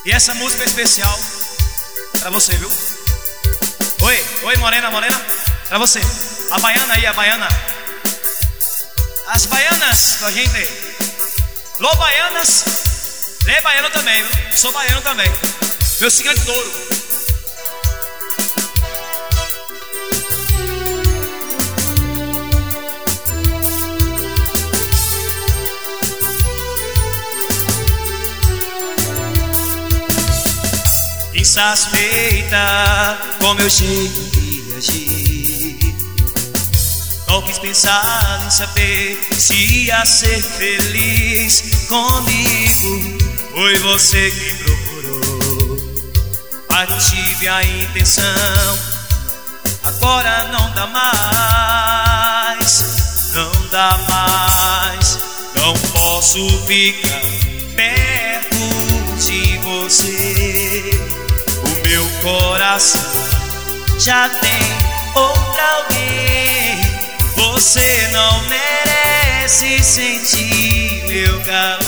E essa música é especial pra você, viu? Oi, morena, pra você. A baiana aí, a baiana. As baianas com a gente. Lô baianas. Lê baiano também, viu? Sou baiano também. Meu signo é de touro. Insatisfeita com meu jeito de agir, não quis pensar em saber se ia ser feliz comigo. Foi você que procurou, mas tive a intenção. Agora não dá mais, não dá mais. Não posso ficar perto de você. O meu coração já tem outra alguém. Você não merece sentir meu calor.